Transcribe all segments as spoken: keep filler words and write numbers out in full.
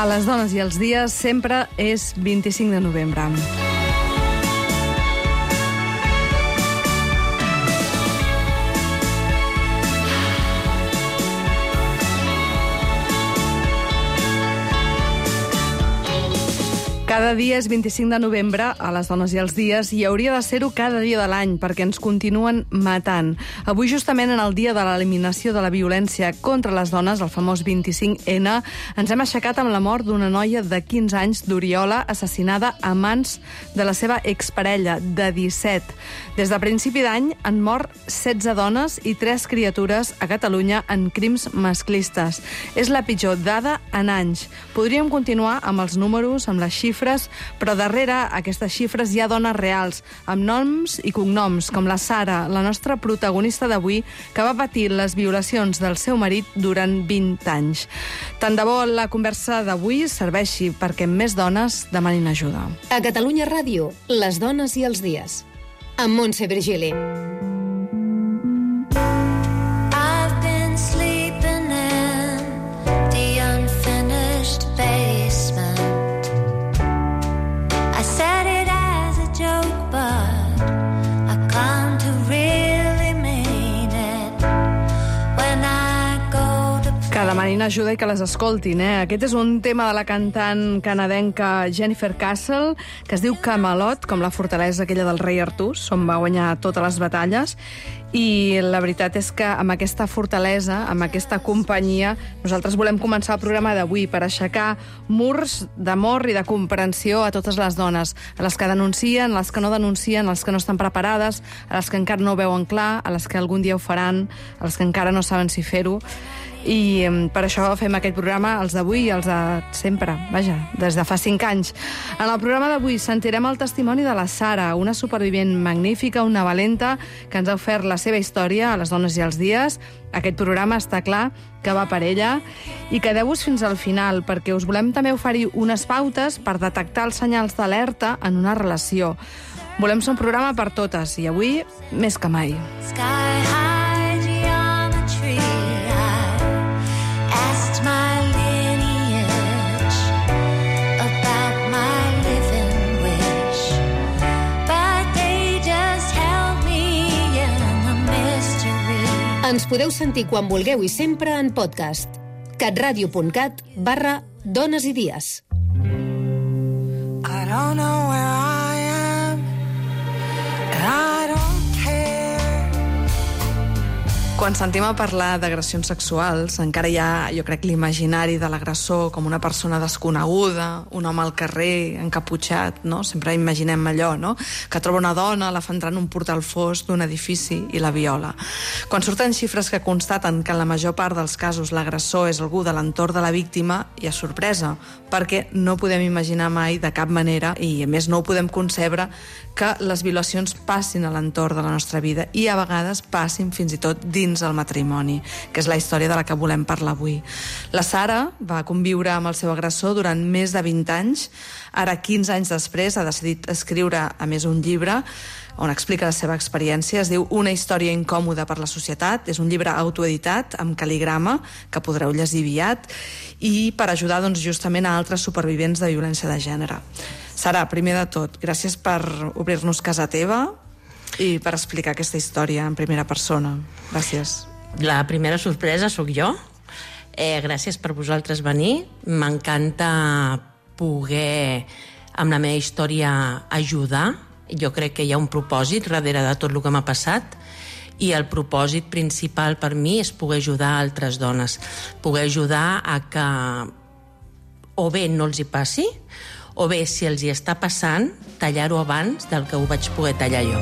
A les dones i els dies sempre és vint-i-cinc de novembre. Cada dia és vint-i-cinc de novembre, a les dones i els dies, i hauria de ser-ho cada dia de l'any, perquè ens continuen matant. Avui, justament en el dia de l'eliminació de la violència contra les dones, el famós vint-i-cinc ena, ens hem aixecat amb la mort d'una noia de quinze anys d'Oriola, assassinada a mans de la seva exparella, de disset. Des de principi d'any han mort setze dones i tres criatures a Catalunya en crims masclistes. És la pitjor dada en anys. Podríem continuar amb els números, amb les xifres, però darrere aquestes xifres hi ha dones reals, amb noms i cognoms, com la Sara, la nostra protagonista d'avui, que va patir les violacions del seu marit durant vint anys. Tant de bo la conversa d'avui serveixi perquè més dones demanin ajuda. A Catalunya Ràdio, les dones i els dies. Amb Montse Virgili. Que demanin ajuda i que les escoltin, eh? Aquest és un tema de la cantant canadenca Jennifer Castle, que es diu Camelot, com la fortalesa aquella del rei Artús, on va guanyar totes les batalles, i la veritat és que amb aquesta fortalesa, amb aquesta companyia, nosaltres volem començar el programa d'avui per aixecar murs d'amor i de comprensió a totes les dones, a les que denuncien, a les que no denuncien, a les que no estan preparades, a les que encara no ho veuen clar, a les que algun dia ho faran, a les que encara no saben si fer-ho. I per això fem aquest programa, els d'avui i els de sempre, vaja, des de fa cinc anys. En el programa d'avui sentirem el testimoni de la Sara, una supervivent magnífica, una valenta, que ens ha ofert la seva història a les dones i els dies. Aquest programa està clar que va per ella, i quedeu-vos fins al final, perquè us volem també oferir unes pautes per detectar els senyals d'alerta en una relació. Volem ser un programa per totes, i avui més que mai. Ens podeu sentir quan vulgueu i sempre en podcast. catradio.cat barra dones i dies. I don't know where I am, and I don't care. Quan sentim a parlar d'agressions sexuals, encara hi ha, jo crec, l'imaginari de l'agressor com una persona desconeguda, un home al carrer, encaputxat, no? Sempre imaginem allò, no? Que troba una dona, la fa entrar en un portal fosc d'un edifici i la viola. Quan surten xifres que constaten que en la major part dels casos l'agressor és algú de l'entorn de la víctima, hi ha sorpresa, perquè no podem imaginar mai de cap manera, i a més no ho podem concebre, que les violacions passin a l'entorn de la nostra vida i a vegades passin fins i tot dins el matrimoni, que és la història de la que volem parlar avui. La Sara va conviure amb el seu agressor durant més de vint anys. Ara, quinze anys després, ha decidit escriure, a més, un llibre on explica la seva experiència. Es diu Una història incòmoda per la societat. És un llibre autoeditat, amb cal·ligrama, que podreu llegir aviat, i per ajudar, doncs, justament a altres supervivents de violència de gènere. Sara, primer de tot, gràcies per obrir-nos casa teva i per explicar aquesta història en primera persona. Gràcies. La primera sorpresa sóc jo. Eh, gràcies per vosaltres venir. M'encanta poder, amb la meva història, ajudar. Jo crec que hi ha un propòsit darrere de tot el que m'ha passat, i el propòsit principal per mi és poder ajudar altres dones. Poder ajudar a que o bé no els hi passi, o bé, si els hi està passant, tallar-ho abans del que ho vaig poder tallar jo.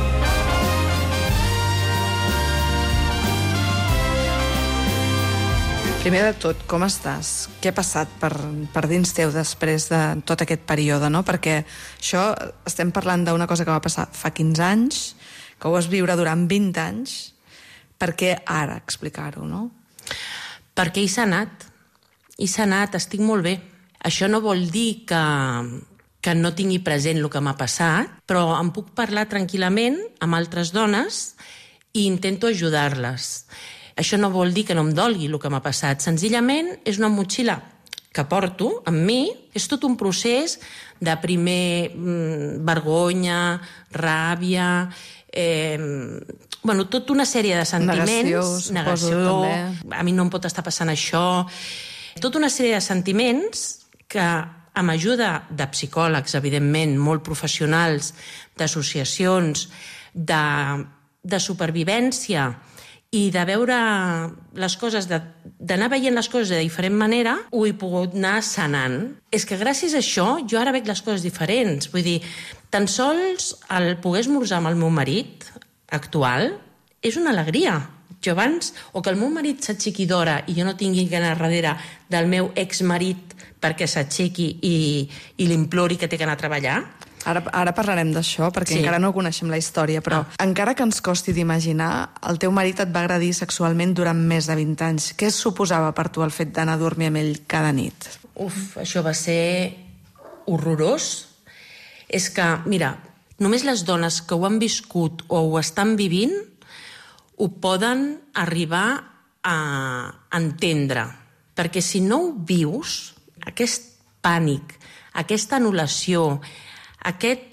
Primer de tot, com estàs? Què ha passat per, per dins teu després de tot aquest període, no? Perquè això, estem parlant d'una cosa que va passar fa quinze anys, que ho vas viure durant vint anys. Per què ara explicar-ho, no? Perquè he sanat. He sanat, estic molt bé. Això no vol dir que, que no tingui present el que m'ha passat, però em puc parlar tranquil·lament amb altres dones i intento ajudar-les. Això no vol dir que no em dolgui el que m'ha passat. Senzillament és una motxilla que porto amb mi és tot un procés de primer mm, vergonya, ràbia, eh, bueno, tota una sèrie de sentiments. Negació, negació, a mi no em pot estar passant això. Tota una sèrie de sentiments que, amb ajuda de psicòlegs, evidentment, molt professionals, d'associacions, de, de supervivència i de veure les coses, d'anar veient les coses de diferent manera, ho he pogut anar sanant. És que gràcies a això jo ara veig les coses diferents. Vull dir, tan sols el poder esmorzar amb el meu marit actual és una alegria. Jo abans, o que el meu marit s'aixequi d'hora i jo no tingui que anar darrere del meu exmarit perquè s'aixequi i, i l'implori que té que anar a treballar. Ara, ara parlarem d'això, perquè sí. encara no coneixem la història, però ah. encara que ens costi d'imaginar, el teu marit et va agredir sexualment durant més de vint anys. Què suposava per tu el fet d'anar a dormir amb ell cada nit? Uf, això va ser horrorós. És que, mira, només les dones que ho han viscut o ho estan vivint ho poden arribar a entendre. Perquè si no ho vius, aquest pànic, aquesta anul·lació, aquest...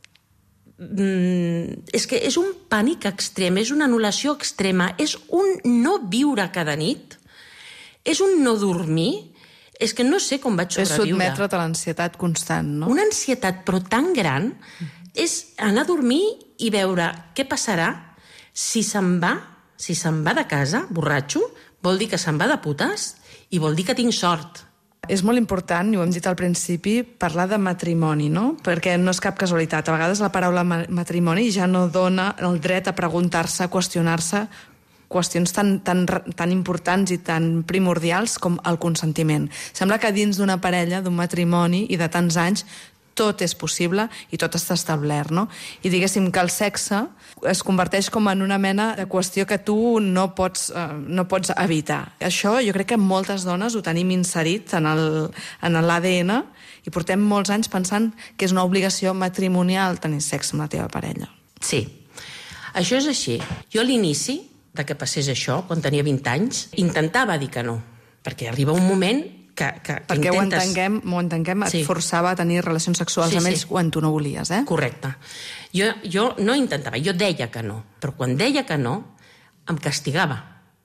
Mm, és que és un pànic extrem, és una anul·lació extrema, és un no viure cada nit, és un no dormir, és que no sé com vaig sobreviure. És sotmetre't a l'ansietat constant, no? Una ansietat, però tan gran, és anar a dormir i veure què passarà si se'n va, si se'n va de casa, borratxo, vol dir que se'n va de putes i vol dir que tinc sort. És molt important, i ho hem dit al principi, parlar de matrimoni, no? Perquè no és cap casualitat. A vegades la paraula matrimoni ja no dona el dret a preguntar-se, a qüestionar-se qüestions tan, tan, tan importants i tan primordials com el consentiment. Sembla que dins d'una parella, d'un matrimoni i de tants anys, tot és possible i tot està establert, no? I diguéssim que el sexe es converteix com en una mena de qüestió que tu no pots, eh, no pots evitar. Això jo crec que moltes dones ho tenim inserit en el, en l'A D N i portem molts anys pensant que és una obligació matrimonial tenir sexe amb la teva parella. Sí, això és així. Jo a l'inici de que passés això, quan tenia vint anys, intentava dir que no, perquè arriba un moment que, que, que perquè intentes... ho entenguem, ho entenguem, et sí. forçava a tenir relacions sexuals sí, amb ells sí. quan tu no volies, eh? Correcte. Jo, jo no intentava, jo deia que no, però quan deia que no, em castigava.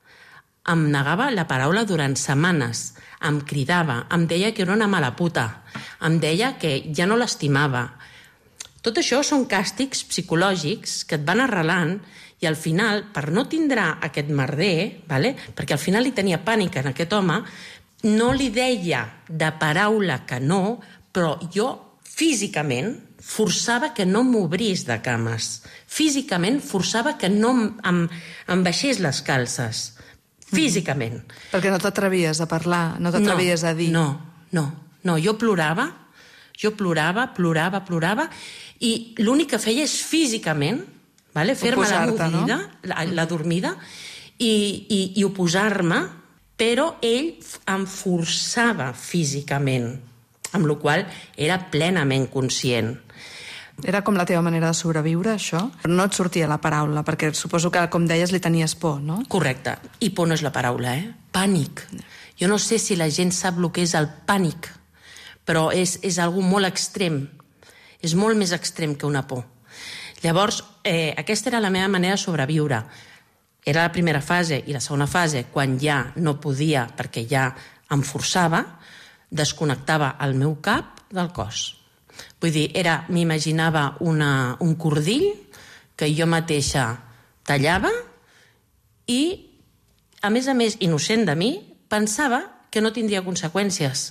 Em negava la paraula durant setmanes, em cridava, em deia que era una mala puta, em deia que ja no l'estimava. Tot això són càstigs psicològics que et van arrelant i al final, per no tindrà aquest merder, vale? Perquè al final li tenia pànic en aquest home, no li deia de paraula que no, però jo físicament forçava que no m'obrís de cames. Físicament forçava que no em, em baixés les calces. Físicament. Mm. Perquè no t'atrevies a parlar, no t'atrevies no, a dir. No, no, no. Jo plorava, jo plorava, plorava, plorava, i l'únic que feia és físicament, vale? Fer-me la movida, no? la, la dormida, i, i, i oposar-me, però ell em forçava físicament, amb la qual cosa era plenament conscient. Era com la teva manera de sobreviure, això? No et sortia la paraula, perquè suposo que, com deies, li tenies por, no? Correcte. I por no és la paraula, eh? Pànic. Jo no sé si la gent sap el que és el pànic, però és, és algo molt extrem. És molt més extrem que una por. Llavors, eh, aquesta era la meva manera de sobreviure. Era la primera fase, i la segona fase, quan ja no podia, perquè ja em forçava, desconnectava el meu cap del cos. Vull dir, era, m'imaginava una, un cordill que jo mateixa tallava i, a més a més, innocent de mi, pensava que no tindria conseqüències.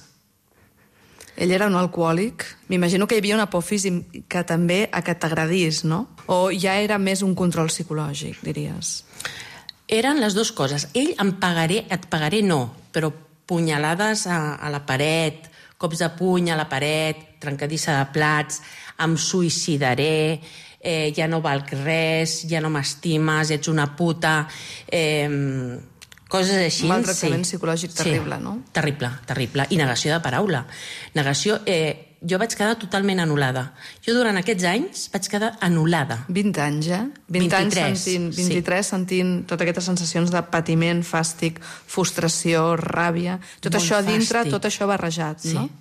Ell era un alcohòlic. M'imagino que hi havia una por física també a que t'agradís, no? O ja era més un control psicològic, diries? Eren les dues coses. Ell em pagaré, et pagaré no, però punyalades a, a la paret, cops de puny a la paret, trencadissa de plats, em suïcidaré, eh, ja no valc res, ja no m'estimes, ets una puta... Eh, coses així. Maltractament sí. psicològic terrible, sí, no? Terrible, terrible. I negació de paraula. Negació... Eh, jo vaig quedar totalment anul·lada. Jo durant aquests anys vaig quedar anul·lada. vint anys, eh? vint vint-i-tres, anys sentint, vint-i-tres sí. sentint totes aquestes sensacions de patiment, fàstic, frustració, ràbia... Tot Molt això dintre, fàstic. tot això barrejat, Sí. no?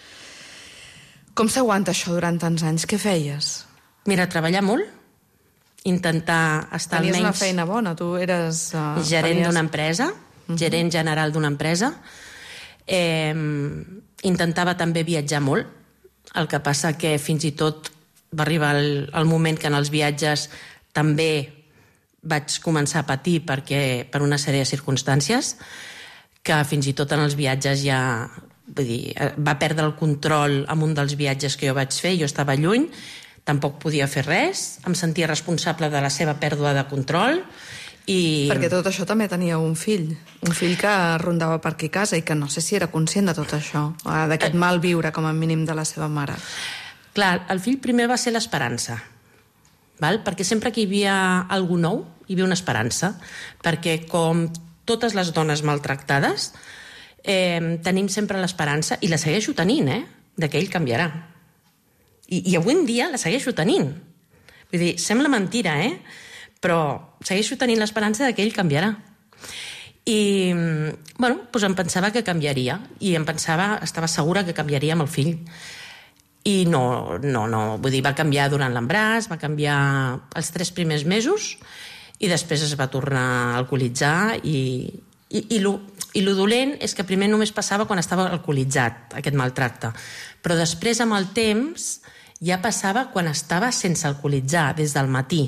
Com s'aguanta això durant tants anys? Què feies? Mira, treballar molt, intentar estar Tenies almenys... una feina bona, tu eres... Uh, gerent tenies... d'una empresa, uh-huh. gerent general d'una empresa. Eh, intentava també viatjar molt, el que passa que fins i tot va arribar el, el moment que en els viatges també vaig començar a patir perquè, per una sèrie de circumstàncies, que fins i tot en els viatges ja... Vull dir, va perdre el control en un dels viatges que jo vaig fer, jo estava lluny, tampoc podia fer res, em sentia responsable de la seva pèrdua de control i... Perquè tot això també tenia un fill, un fill que rondava per aquí a casa i que no sé si era conscient de tot això, d'aquest mal viure com a mínim de la seva mare. Clar, el fill primer va ser l'esperança, val? Perquè sempre que hi havia algú nou, hi havia una esperança, perquè com totes les dones maltractades, eh, tenim sempre l'esperança, i la segueixo tenint, eh? de que ell canviarà. I, I avui en dia la segueixo tenint. Vull dir, sembla mentira, eh? Però segueixo tenint l'esperança de que ell canviarà. I, bueno, doncs em pensava que canviaria, i em pensava, estava segura que canviaria amb el fill. I no, no, no, vull dir, va canviar durant l'embràs, va canviar els tres primers mesos, i després es va tornar a alcoholitzar, i, i, i, lo, i lo dolent és que primer només passava quan estava alcoholitzat, aquest maltracte. Però després, amb el temps, ja passava quan estava sense alcoholitzar, des del matí.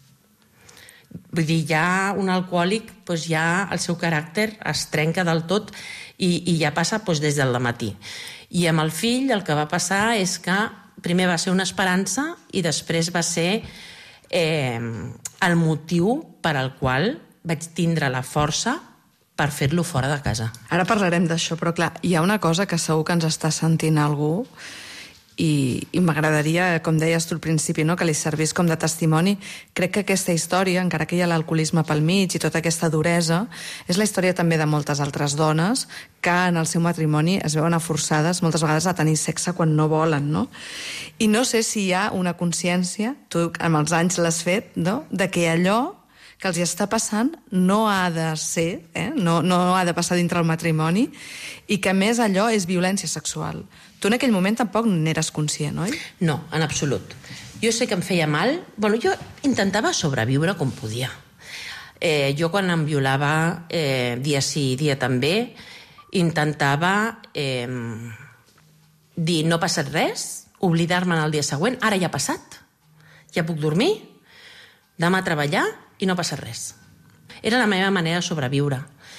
Vull dir, ja un alcohòlic, doncs ja el seu caràcter es trenca del tot i, i ja passa doncs, des del matí. I amb el fill el que va passar és que primer va ser una esperança i després va ser eh, el motiu per al qual vaig tindre la força per fer-lo fora de casa. Ara parlarem d'això, però clar, hi ha una cosa que segur que ens està sentint algú i, i m'agradaria, com deies tu al principi, no? que li servís com de testimoni. Crec que aquesta història, encara que hi ha l'alcoholisme pel mig i tota aquesta duresa, és la història també de moltes altres dones que en el seu matrimoni es veuen forçades moltes vegades a tenir sexe quan no volen, no? I no sé si hi ha una consciència, tu amb els anys l'has fet, no? de que allò que els hi està passant no ha de ser, eh? no, no ha de passar dintre el matrimoni, i que a més allò és violència sexual. Tu en aquell moment tampoc n'eres conscient, oi? No, en absolut. Jo sé que em feia mal. Bueno, jo intentava sobreviure com podia. Eh, jo quan em violava eh, dia sí, dia també, intentava eh, dir no ha passat res, oblidar-me'n el dia següent, ara ja ha passat, ja puc dormir, demà a treballar i no passa res. Era la meva manera de sobreviure.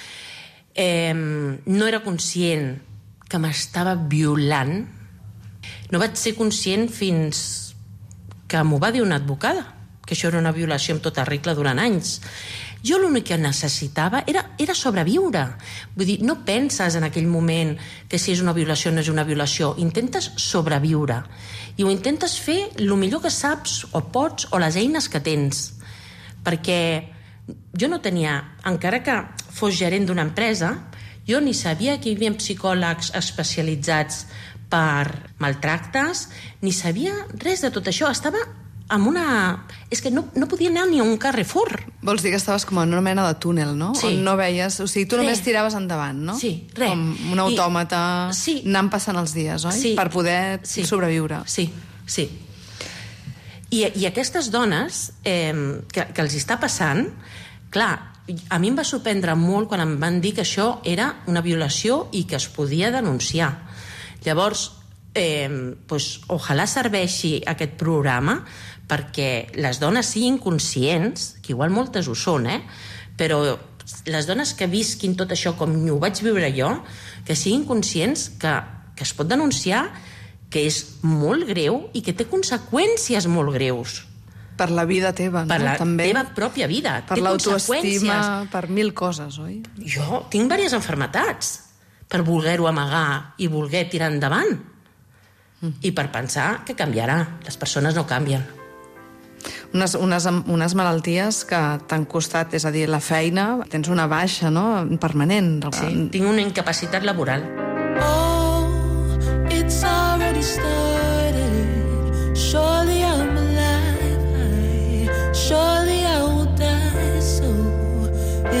Eh, no era conscient que m'estava violant. No vaig ser conscient fins que m'ho va dir una advocada, que això era una violació amb tota regla durant anys. Jo l'únic que necessitava era, era sobreviure. Vull dir, no penses en aquell moment que si és una violació o no és una violació. Intentes sobreviure. I ho intentes fer el millor que saps o pots o les eines que tens. Perquè jo no tenia, encara que fos gerent d'una empresa, jo ni sabia que hi havia psicòlegs especialitzats per maltractes, ni sabia res de tot això. Estava amb una... És que no, no podia anar ni a un Carrefour. Vols dir que estaves com en una mena de túnel, no? Sí. On no veies... O sigui, tu només Re. tiraves endavant, no? Sí, res. Com un autòmata, I... sí. anant passant els dies, oi? Sí. Per poder sí. sobreviure. Sí, sí. I, i aquestes dones eh, que, que els està passant, clar, a mi em va sorprendre molt quan em van dir que això era una violació i que es podia denunciar. Llavors, eh, pues, ojalà serveixi aquest programa perquè les dones siguin conscients, que igual moltes ho són, eh? Però les dones que visquin tot això com ho vaig viure jo, que siguin conscients que, que es pot denunciar, que és molt greu i que té conseqüències molt greus. Per la vida teva, no? Per la També. teva pròpia vida. Per té l'autoestima, conseqüències. per mil coses, oi? Jo tinc diverses enfermetats per voler-ho amagar i voler tirar endavant. Mm. I per pensar que canviarà. Les persones no canvien. Unes, unes, unes malalties que t'han costat, és a dir, la feina, tens una baixa, no?, permanent. Sí, tinc una incapacitat laboral. Oh, it's already started.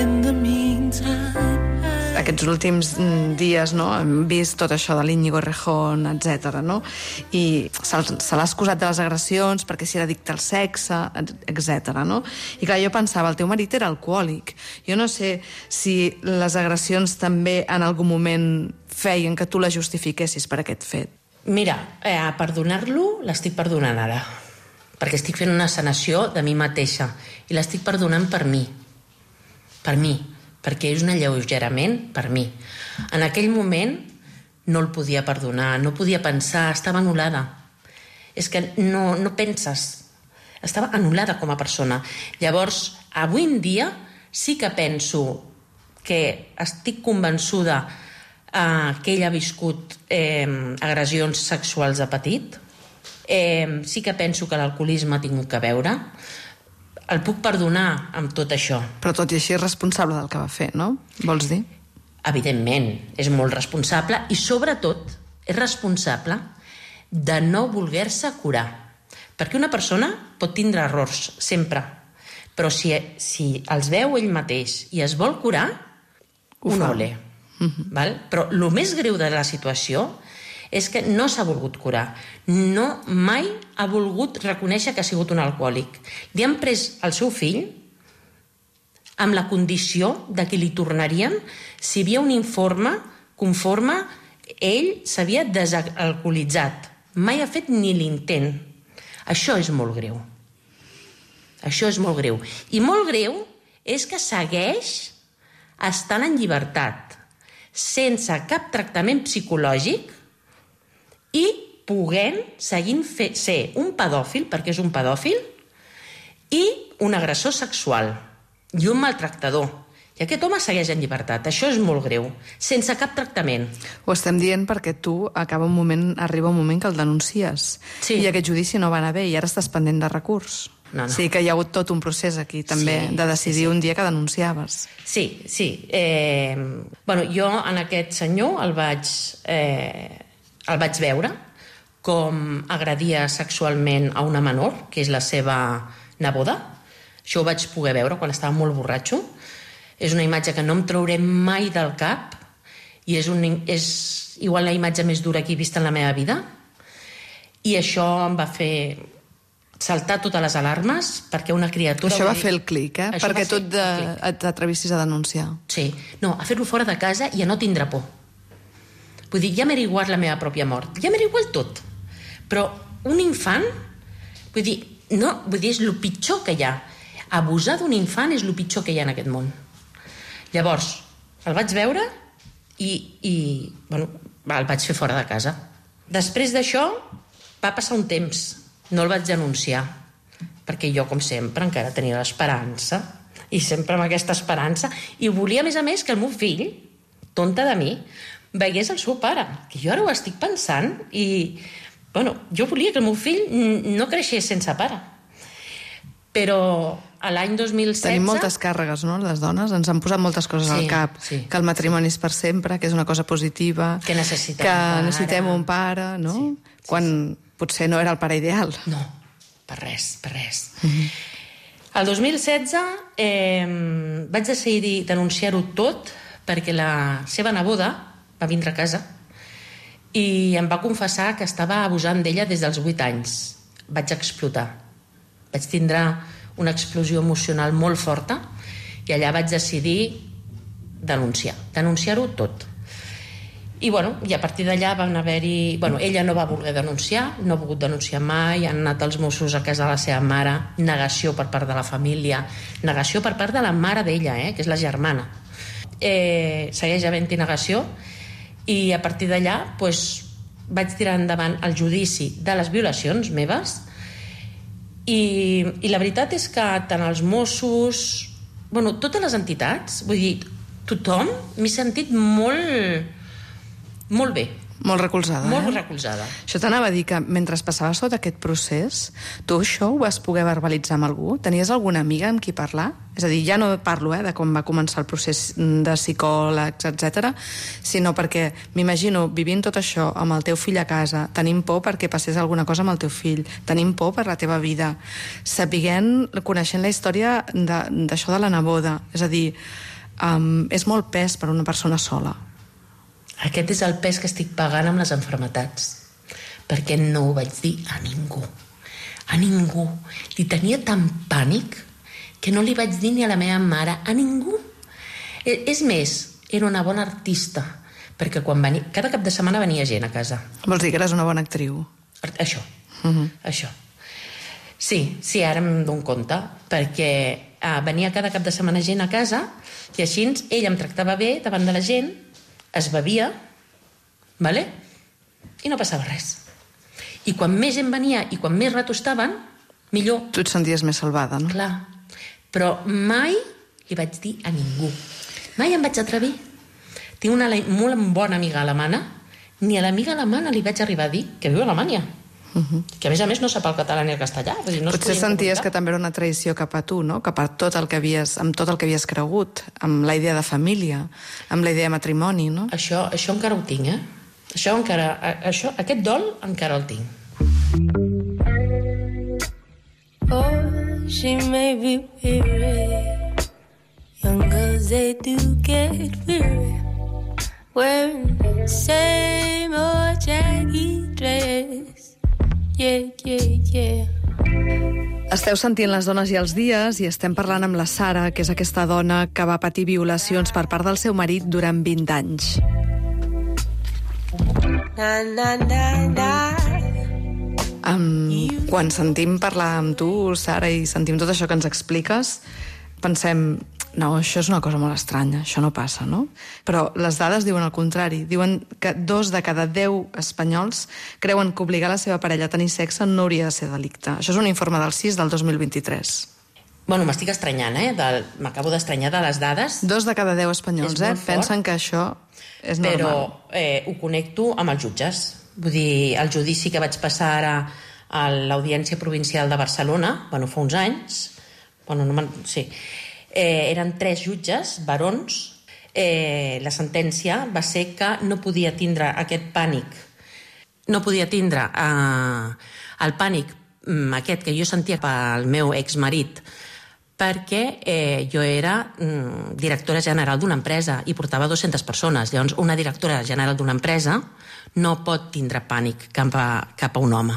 Aquests últims dies, no?, hem vist tot això de l'Íñigo Errejón, etcètera, no? I se l'ha excusat de les agressions perquè si era addicte al sexe, etcètera, no? I clar, jo pensava, el teu marit era alcohòlic. Jo no sé si les agressions també en algun moment feien que tu la justifiquessis per aquest fet. Mira, eh, a perdonar-lo l'estic perdonant ara, perquè estic fent una sanació de mi mateixa i l'estic perdonant per mi, per mi, perquè és un alleugerament per mi. En aquell moment no el podia perdonar, no podia pensar, estava anul·lada. És que no, no penses, estava anul·lada com a persona. Llavors, avui en dia sí que penso que estic convençuda eh, que ell ha viscut eh, agressions sexuals de petit. Eh, sí que penso que l'alcoholisme ha tingut que veure. El puc perdonar amb tot això. Però tot i així és responsable del que va fer, no? Vols dir? Evidentment, és molt responsable i sobretot és responsable de no voler-se curar. Perquè una persona pot tindre errors, sempre. Però si, si els veu ell mateix i es vol curar, un ole. Mm-hmm. Val? Però el més greu de la situació és que no s'ha volgut curar. No, mai ha volgut reconèixer que ha sigut un alcohòlic. Li han pres el seu fill amb la condició de que li tornarien si hi havia un informe conforme ell s'havia desalcoholitzat. Mai ha fet ni l'intent. Això és molt greu. Això és molt greu. I molt greu és que segueix estant en llibertat, sense cap tractament psicològic, i poguent, seguint fer, ser un pedòfil, perquè és un pedòfil, i un agressor sexual, i un maltractador. I aquest home segueix en llibertat. Això és molt greu, sense cap tractament. Ho estem dient perquè tu acaba un moment, arriba un moment que el denuncies. Sí. I aquest judici no va anar bé i ara estàs pendent de recurs. No, no. O sigui que hi ha hagut tot un procés aquí, també, sí, de decidir sí, sí. un dia que denunciaves. Sí, sí. Eh, bueno, jo en aquest senyor el vaig... Eh, el vaig veure com agredia sexualment a una menor, que és la seva neboda. Això ho vaig poder veure quan estava molt borratxo. És una imatge que no em trauré mai del cap i és, un, és igual la imatge més dura que he vist en la meva vida. I això em va fer saltar totes les alarmes perquè una criatura... Això va fer el clic, eh? Això perquè tu t'atrevissis a denunciar. Sí. No, a fer-lo fora de casa i a no tindre por. Vull dir, ja m'era igual la meva pròpia mort. Ja m'era igual tot. Però un infant, vull dir, no, vull dir, és el pitjor que hi ha. Abusar d'un infant és el pitjor que hi ha en aquest món. Llavors, el vaig veure i, i bueno, el vaig fer fora de casa. Després d'això, va passar un temps. No el vaig denunciar. Perquè jo, com sempre, encara tenia l'esperança. I sempre amb aquesta esperança. I volia, a més a més, que el meu fill, tonta de mi, veiés el seu pare, que jo ara ho estic pensant i, bueno, jo volia que el meu fill no creixés sense pare. Però a l'any dos mil setze... Tenim moltes càrregues, no?, les dones. Ens han posat moltes coses sí, al cap. Sí. Que el matrimoni és per sempre, que és una cosa positiva, que necessitem, que un, pare. necessitem un pare, no? Sí, sí, quan sí. potser no era el pare ideal. No, per res, per res. Mm-hmm. El dos mil setze eh, vaig decidir denunciar-ho tot perquè la seva neboda va vindre a casa i em va confessar que estava abusant d'ella des dels vuit anys. Vaig explotar. Vaig tindre una explosió emocional molt forta i allà vaig decidir denunciar, denunciar-ho tot. I, bueno, i a partir d'allà van haver-hi... Bueno, ella no va voler denunciar, no ha volgut denunciar mai, han anat els Mossos a casa de la seva mare, negació per part de la família, negació per part de la mare d'ella, eh, que és la germana. Eh, segueix havent-hi negació. I a partir d'allà doncs, vaig tirar endavant el judici de les violacions meves i, i la veritat és que tant els Mossos, bueno, totes les entitats, vull dir, tothom m'he sentit molt, molt bé. Molt recolzada, Molt eh? recolzada. Això t'anava a dir que mentre passaves tot aquest procés, tu això ho vas poder verbalitzar amb algú? Tenies alguna amiga amb qui parlar? És a dir, ja no parlo eh, de com va començar el procés de psicòlegs, etcètera, sinó perquè m'imagino vivint tot això amb el teu fill a casa, tenint por perquè passés alguna cosa amb el teu fill, tenint por per la teva vida, sapiguent, coneixent la història d'això de, de la neboda. És a dir, um, és molt pes per a una persona sola. Aquest és el pes que estic pagant amb les malalties, perquè no ho vaig dir a ningú. A ningú. Li tenia tant pànic que no li vaig dir ni a la meva mare, a ningú. És més, era una bona artista, perquè quan venia, cada cap de setmana venia gent a casa. Vols dir que eres una bona actriu? Això, uh-huh. això. Sí, sí, ara em dono compte, perquè ah, venia cada cap de setmana gent a casa i així ell em tractava bé davant de la gent, es bevia, vale? I no passava res. I quan més gent venia i quan més rato estaven, millor. Tu et senties més salvada, no? Clar, però mai li vaig dir a ningú. Mai em vaig atrevir. Tinc una molt bona amiga alemana, ni a l'amiga alemana li vaig arribar a dir que viu a Alemanya. Uh-huh. Que a més a més no sap el català ni el castellà. Vull dir, no potser senties que també era una traïció cap a tu, no? Cap a tot el que havies, amb tot el que havies cregut, amb la idea de família, amb la idea de matrimoni, no? Això, això encara ho tinc, eh? Això encara, això, aquest dol encara el tinc. Oh, she may be weary. Young girls, they do get weary, wearing the same old jaggy dress. Yeah, yeah, yeah. Esteu sentint Les dones i els dies i estem parlant amb la Sara, que és aquesta dona que va patir violacions per part del seu marit durant vint anys. Na, na, na, na. Um, quan sentim parlar amb tu, Sara, i sentim tot això que ens expliques, pensem, no, això és una cosa molt estranya, això no passa, no? Però les dades diuen el contrari. Diuen que dos de cada deu espanyols creuen que obligar la seva parella a tenir sexe no hauria de ser delicte. Això és un informe del C I S del dos mil vint-i-tres. Bueno, m'estic estranyant, eh? Del... M'acabo d'estranyar de les dades. Dos de cada deu espanyols, eh? Pensen que això és normal. Però eh, ho connecto amb els jutges. Vull dir, el judici que vaig passar ara a l'Audiència Provincial de Barcelona, bueno, fa uns anys, bueno, no sí, eh, eren tres jutges, barons, eh, la sentència va ser que no podia tindre aquest pànic, no podia tindre eh, el pànic aquest que jo sentia pel meu exmarit, perquè eh, jo era mm, directora general d'una empresa i portava dues-centes persones. Llavors, una directora general d'una empresa no pot tindre pànic cap a, cap a un home.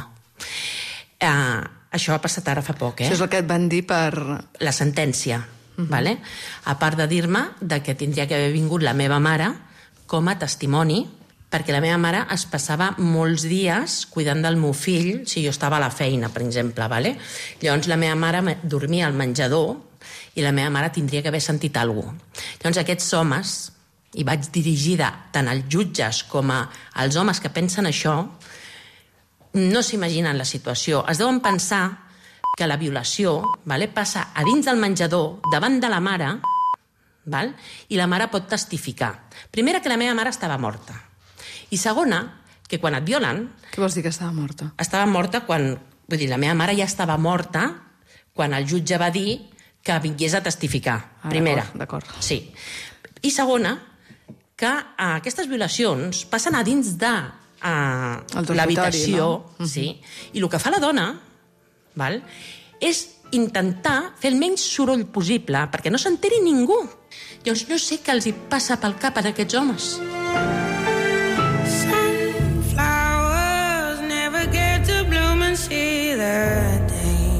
Eh, això ha passat ara fa poc, eh? Això és el que et van dir per... La sentència, uh-huh. Vale? A part de dir-me de que tindria que haver vingut la meva mare com a testimoni, perquè la meva mare es passava molts dies cuidant del meu fill si jo estava a la feina, per exemple. Vale? Llavors la meva mare dormia al menjador i la meva mare tindria que haver sentit alguna cosa. Llavors aquests homes, i vaig dirigida tant als jutges com als homes que pensen això, no s'imaginen la situació. Es deuen pensar que la violació, vale, passa a dins del menjador, davant de la mare, val? I la mare pot testificar. Primera, que la meva mare estava morta. I segona, que quan et violen... Què vols dir que estava morta? Estava morta quan... Vull dir, la meva mare ja estava morta quan el jutge va dir que vingués a testificar. Ah, Primera. D'acord. Sí. I segona, que uh, aquestes violacions passen a dins de uh, l'habitació, no? Sí. I el que fa la dona, val, és intentar fer el menys soroll possible perquè no s'enteri ningú. Llavors no sé què els hi passa pel cap a aquests homes. Sunflowers never get to bloom and see the day.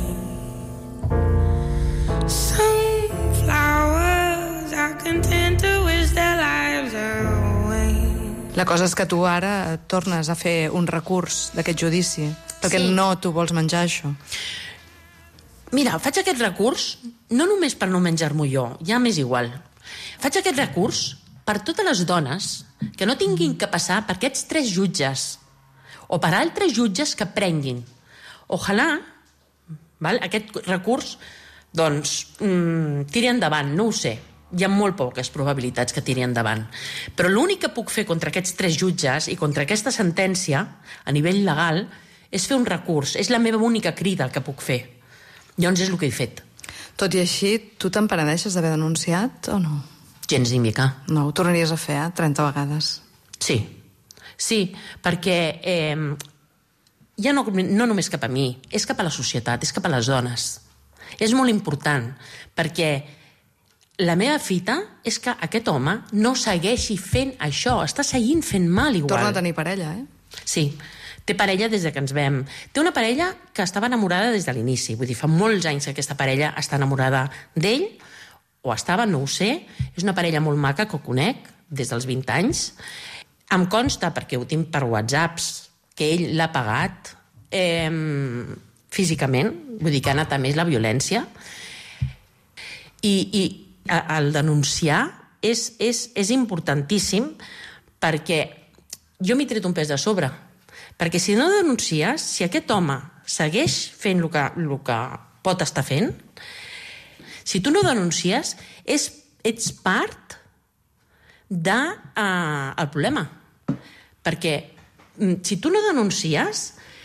Sunflowers are content to wish their lives away. La cosa és que tu ara tornes a fer un recurs d'aquest judici, perquè sí. No t'ho vols menjar, això. Mira, faig aquest recurs no només per no menjar-m'ho jo, ja m'és igual. Faig aquest recurs per totes les dones que no tinguin que passar per aquests tres jutges o per altres jutges que prenguin. Ojalà, val, aquest recurs doncs, mmm, tiri endavant, no ho sé. Hi ha molt poques probabilitats que tiri endavant. Però l'únic que puc fer contra aquests tres jutges i contra aquesta sentència, a nivell legal, és fer un recurs. És la meva única crida que puc fer. Llavors és el que he fet. Tot i així, tu te'n penedeixes d'haver denunciat o no? Gens ni mica. No, ho tornaries a fer, eh? trenta vegades. Sí, sí, perquè eh, ja no, no només cap a mi, és cap a la societat, és cap a les dones. És molt important, perquè la meva fita és que aquest home no segueixi fent això, està seguint fent mal igual. Torna a tenir parella, eh? Sí, té parella des de que ens vam. Té una parella que estava enamorada des de l'inici. Vull dir, fa molts anys que aquesta parella està enamorada d'ell, o estava, no ho sé. És una parella molt maca que ho conec des dels vint anys. Em consta, perquè ho tinc per whatsapps, que ell l'ha pagat eh, físicament, vull dir que ha anat a més la violència. I, i el denunciar és, és, és importantíssim perquè jo m'he tret un pes de sobre. Perquè si no denuncies, si aquest home segueix fent el que, el que pot estar fent, si tu no denuncies, és, ets part del de, uh, problema. Perquè si tu no denuncies,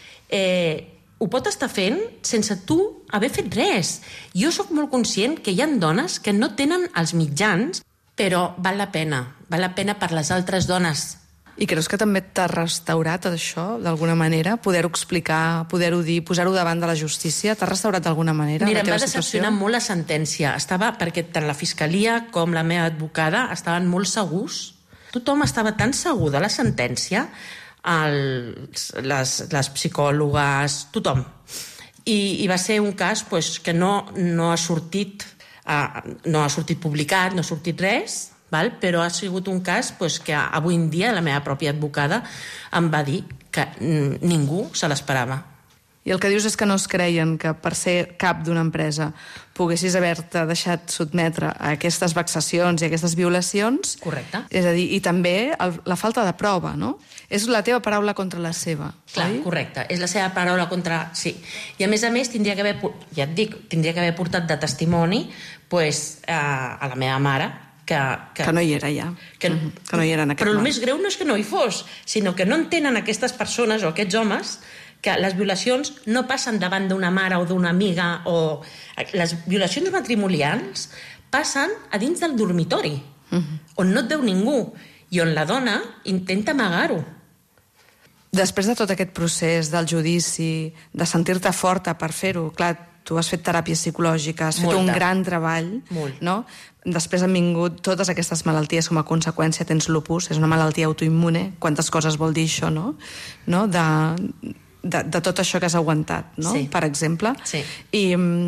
eh, ho pot estar fent sense tu haver fet res. Jo sóc molt conscient que hi ha dones que no tenen els mitjans, però val la pena. Val la pena per les altres dones. I creus que també t'ha restaurat això, d'alguna manera? Poder-ho explicar, poder-ho dir, posar-ho davant de la justícia? T'ha restaurat d'alguna manera? Mira, la em teva va decepcionar molt la sentència. Estava, perquè tant la fiscalia com la meva advocada estaven molt segurs. Tothom estava tan segur de la sentència, els, les, les psicòlogues, tothom. I, i va ser un cas pues, que no, no, ha sortit, uh, no ha sortit publicat, no ha sortit res, val? Però ha sigut un cas pues, que avui en dia la meva pròpia advocada em va dir que ningú se l'esperava. I el que dius és que no es creien que per ser cap d'una empresa poguessis haver-te deixat sotmetre a aquestes vexacions i a aquestes violacions. Correcte. És a dir, i també el, la falta de prova, no? És la teva paraula contra la seva. Clar, oi? Correcte. És la seva paraula contra... Sí. I a més a més tindria que haver, ja et dic, tindria que haver portat de testimoni pues, a, a la meva mare, Que, que, que no hi era ja, que, que no hi era en aquest però el moment. més greu no és que no hi fos, sinó que no entenen aquestes persones o aquests homes que les violacions no passen davant d'una mare o d'una amiga, o les violacions matrimonials passen a dins del dormitori, uh-huh. on no et veu ningú i on la dona intenta amagar-ho. Després de tot aquest procés del judici, de sentir-te forta per fer-ho, clar, tu has fet teràpia psicològica, has fet Molta. un gran treball, Molt. no? Després han vingut totes aquestes malalties com a conseqüència, tens lupus, és una malaltia autoimmune, quantes coses vol dir això, no? no? De, de, de tot això que has aguantat, no? Sí. Per exemple. Sí. I,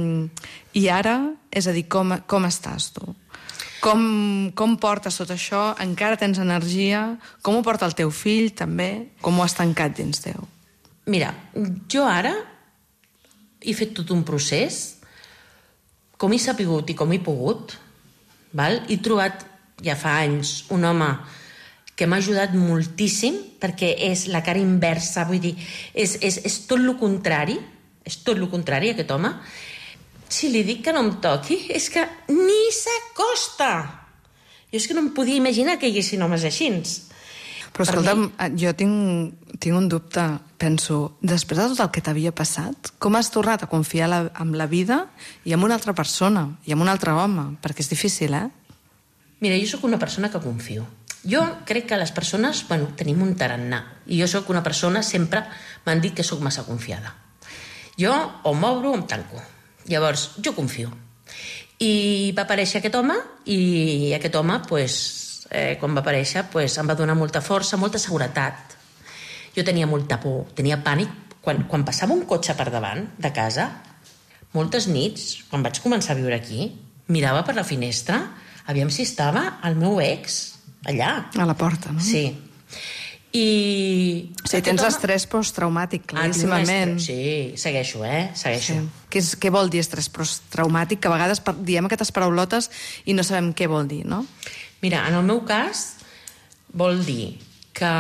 I ara, és a dir, com, com estàs tu? Com, com portes tot això? Encara tens energia? Com ho porta el teu fill, també? Com ho has tancat dins teu? Mira, jo ara he fet tot un procés, com he sapigut i com he pogut, val? He trobat ja fa anys un home que m'ha ajudat moltíssim, perquè és la cara inversa, vull dir, és, és, és tot el contrari, és tot el contrari, aquest home. Si li dic que no em toqui, és que ni s'acosta. Jo és que no em podia imaginar que hi haguessin homes així. Però escolta'm, mi... jo tinc, tinc un dubte. Penso, després de tot el que t'havia passat, com has tornat a confiar la, en la vida i en una altra persona, i en un altre home? Perquè és difícil, eh? Mira, jo sóc una persona que confio. Jo crec que les persones, bueno, tenim un tarannà. I jo sóc una persona, sempre m'han dit que sóc massa confiada. Jo o m'obro o em tanco. Llavors, jo confio. I va aparèixer aquest home, i aquest home, pues, eh, quan va aparèixer, pues, em va donar molta força, molta seguretat. Jo tenia molta por, tenia pànic. Quan, quan passava un cotxe per davant de casa, moltes nits, quan vaig començar a viure aquí, mirava per la finestra, aviam si estava el meu ex allà. A la porta, no? Sí. I... O sigui, tens home... estrès posttraumàtic, claríssimament. Ah, sí, segueixo, eh? Segueixo. Sí. Què, és, què vol dir estrès posttraumàtic? Que a vegades diem aquestes paraulotes i no sabem què vol dir, no? Mira, en el meu cas vol dir que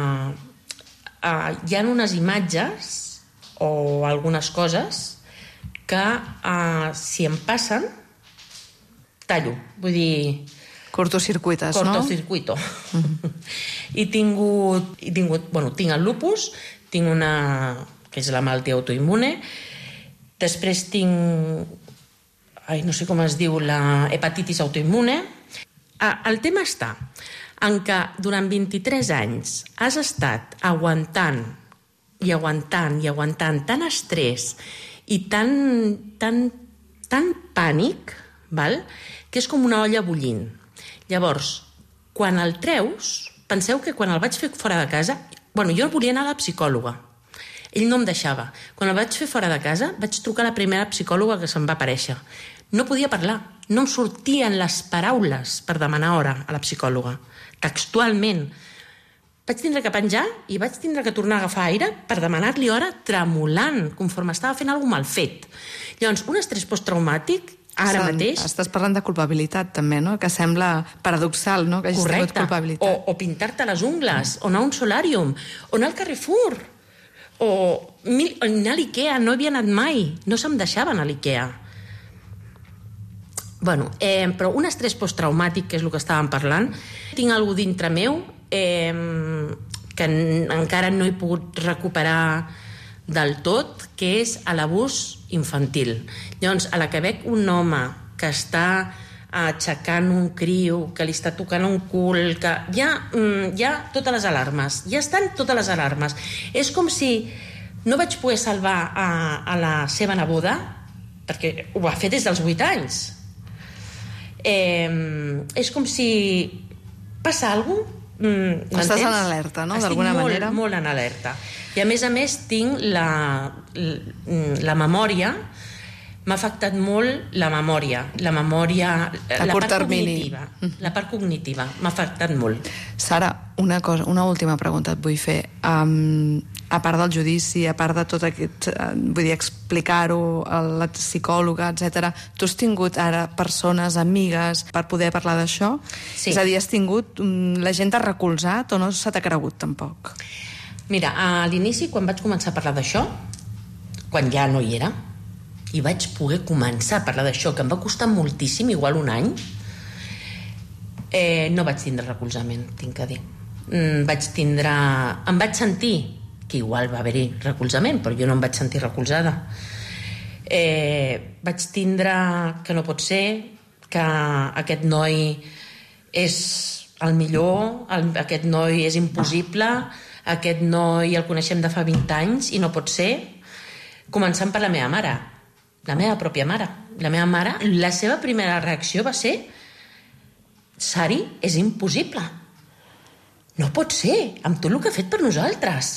Uh, hi ha unes imatges o algunes coses que uh, si em passen tallo, vull dir cortocircuites, no? Cortocircuito. Mm-hmm. I tingut, i tingut, bueno, tinc el lupus, tinc una que és la malaltia autoimmune, després tinc, ai, no sé com es diu, la hepatitis autoimmune. Uh, el tema està en què durant vint-i-tres anys has estat aguantant i aguantant i aguantant tant estrès i tant, tant, tant pànic, val? Que és com una olla bullint. Llavors, quan el treus, penseu que quan el vaig fer fora de casa... Bueno, jo volia anar a la psicòloga. Ell no em deixava. Quan el vaig fer fora de casa, vaig trucar a la primera psicòloga que se'm va aparèixer. No podia parlar. No em sortien les paraules per demanar hora a la psicòloga. Textualment. Vaig tindre que penjar i vaig tindre que tornar a agafar aire per demanar-li hora tremolant, conforme estava fent alguna mal fet. Llavors, un estrès posttraumàtic, ara Sant, mateix... Estàs parlant de culpabilitat, també, no? Que sembla paradoxal, no? Que hagis tingut culpabilitat. O, o pintar-te les ungles, o anar a un solàrium, o anar al Carrefour, o, mil, o anar a l'Ikea. No havia anat mai, no se'm deixaven a l'Ikea. Bueno, eh, però un estrès posttraumàtic, que és el que estàvem parlant, tinc algú dintre meu eh, que encara no he pogut recuperar del tot, que és l'abús infantil. Llavors, a la que veig un home que està aixecant un criu, que li està tocant un cul, que ja, hi ha totes les alarmes, ja estan totes les alarmes. És com si no vaig poder salvar a, a la seva neboda, perquè ho va fer des dels vuit anys. Eh, és com si passa alguna cosa. Mm, Estàs en alerta, no? D'alguna manera. Estic molt, molt en alerta. I a més a més tinc la, la, la memòria, m'ha afectat molt la memòria, la memòria, a la curt part termini. cognitiva. La part cognitiva m'ha afectat molt. Sara, una cosa, una última pregunta et vull fer. Um, a part del judici, a part de tot aquest, uh, vull dir, explicar-ho a la psicòloga, etcètera, tu has tingut ara persones, amigues, per poder parlar d'això? Sí. És a dir, has tingut... Um, la gent t'ha recolzat o no se t'ha cregut, tampoc? Mira, a l'inici, quan vaig començar a parlar d'això, quan ja no hi era, i vaig poder començar a parlar d'això, que em va costar moltíssim, igual un any, eh, no vaig tindre recolzament, tinc que dir. Mm, vaig tindre... Em vaig sentir que igual va haver-hi recolzament, però jo no em vaig sentir recolzada. Eh, vaig tindre que no pot ser, que aquest noi és el millor, el, aquest noi és impossible, aquest noi el coneixem de fa vint anys i no pot ser, començant per la meva mare, la meva pròpia mare. La meva mare, la seva primera reacció va ser: Sari, és impossible. No pot ser, amb tot el que ha fet per nosaltres.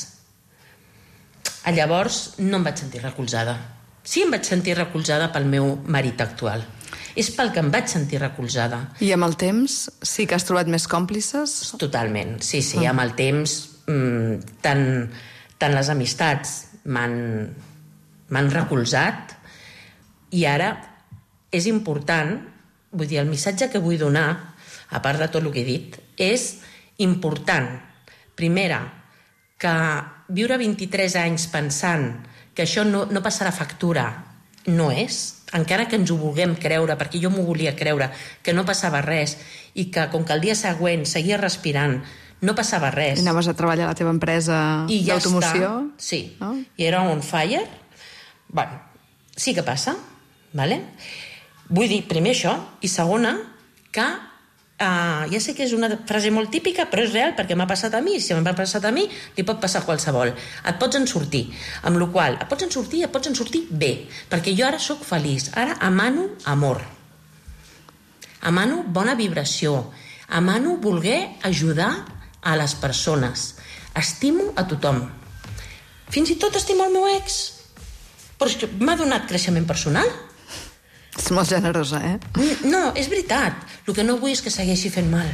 Llavors no em vaig sentir recolzada. Sí em vaig sentir recolzada pel meu marit actual. És pel que em vaig sentir recolzada. I amb el temps sí que has trobat més còmplices? Totalment, sí, sí. Ah. Amb el temps, mmm, tant, tant les amistats m'han, m'han recolzat, i ara és important, vull dir, el missatge que vull donar, a part de tot el que he dit, és important, primera, que viure vint-i-tres anys pensant que això no, no passarà factura, no és, encara que ens ho vulguem creure, perquè jo m'ho volia creure, que no passava res, i que com que el dia següent seguia respirant, no passava res. I anaves a treballar a la teva empresa ja d'automoció? Està. Sí, no? I era on fire. Bueno, sí que passa, vale? Vull dir, primer això, i segona, que Uh, ja sé que és una frase molt típica, però és real perquè m'ha passat a mi. Si m'ha passat a mi, li pot passar a qualsevol. Et pots en sortir, amb la qual et pots en sortir, et pots en sortir bé, perquè jo ara sóc feliç, ara emano amor, emano bona vibració, emano voler ajudar a les persones, estimo a tothom, fins i tot estimo el meu ex, però és que m'ha donat creixement personal. És molt generosa, eh? No, és veritat. El que no vull és que segueixi fent mal.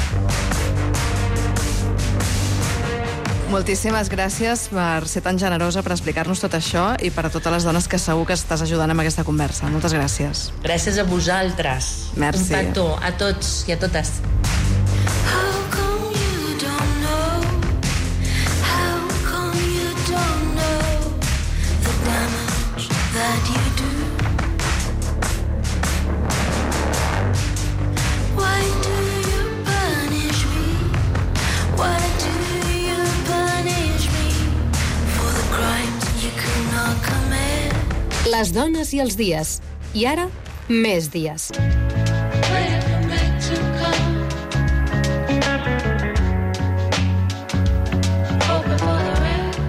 Moltíssimes gràcies per ser tan generosa, per explicar-nos tot això i per a totes les dones que segur que estàs ajudant amb aquesta conversa. Moltes gràcies. Gràcies a vosaltres. Merci. Un petó a tots i a totes. Les dones i els dies. I ara, més dies. La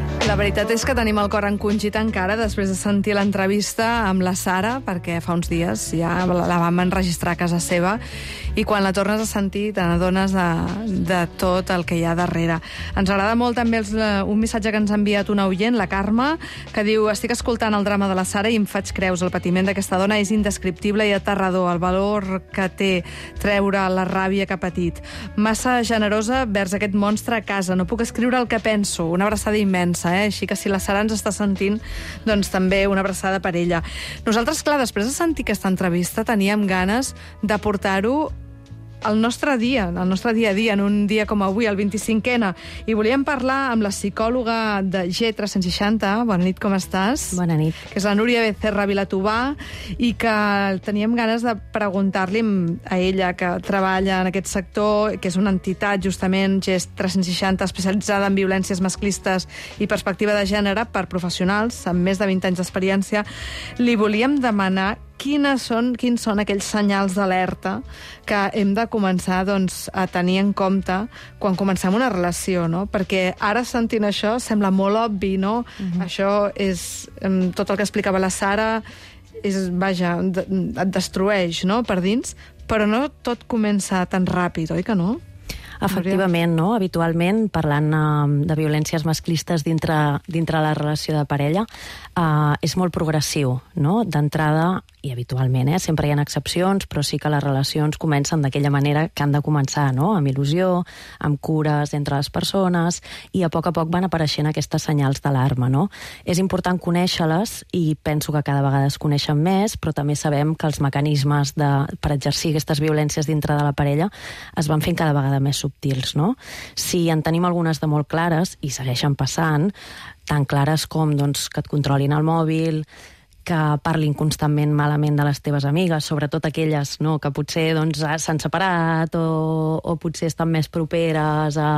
veritat és que tenim el cor encongit encara després de sentir l'entrevista amb la Sara, perquè fa uns dies ja la vam enregistrar a casa seva, i quan la tornes a sentir te n'adones de, de tot el que hi ha darrere. Ens agrada molt també els, un missatge que ens ha enviat una oient, la Carme, que diu: estic escoltant el drama de la Sara i em faig creus. El patiment d'aquesta dona és indescriptible i aterrador. El valor que té treure la ràbia que ha patit. Massa generosa vers aquest monstre a casa. No puc escriure el que penso. Una abraçada immensa, eh? Així que si la Sara ens està sentint, doncs també una abraçada per ella. Nosaltres, clar, després de sentir aquesta entrevista, teníem ganes de portar-ho el nostre dia, el nostre dia a dia, en un dia com avui, el vint-i-cinquè, i volíem parlar amb la psicòloga de G tres cents seixanta. Bona nit, com estàs? Bona nit. Que és la Núria Becerra Vilatobà, i que teníem ganes de preguntar-li a ella, que treballa en aquest sector, que és una entitat, justament, G tres cents seixanta, especialitzada en violències masclistes i perspectiva de gènere per professionals amb més de vint anys d'experiència. Li volíem demanar Quines són, quins són aquells senyals d'alerta que hem de començar, doncs, a tenir en compte quan comencem una relació, no? Perquè ara, sentint això, sembla molt obvi, no? Uh-huh. Això és... Tot el que explicava la Sara és, vaja, et destrueix, no?, per dins, però no tot comença tan ràpid, oi que no? Efectivament, no? Habitualment, parlant uh, de violències masclistes dintre, dintre la relació de parella, uh, és molt progressiu, no? D'entrada, i habitualment, eh? Sempre hi ha excepcions, però sí que les relacions comencen d'aquella manera que han de començar, no? Amb il·lusió, amb cures entre les persones, i a poc a poc van apareixent aquestes senyals d'alarma, no? És important conèixer-les, i penso que cada vegada es coneixen més, però també sabem que els mecanismes de, per exercir aquestes violències dintre de la parella es van fent cada vegada més subtils, no? Si en tenim algunes de molt clares, i segueixen passant, tan clares com, doncs, que et controlin el mòbil, que parlin constantment malament de les teves amigues, sobretot aquelles, no?, que potser, doncs, s'han separat o, o potser estan més properes a,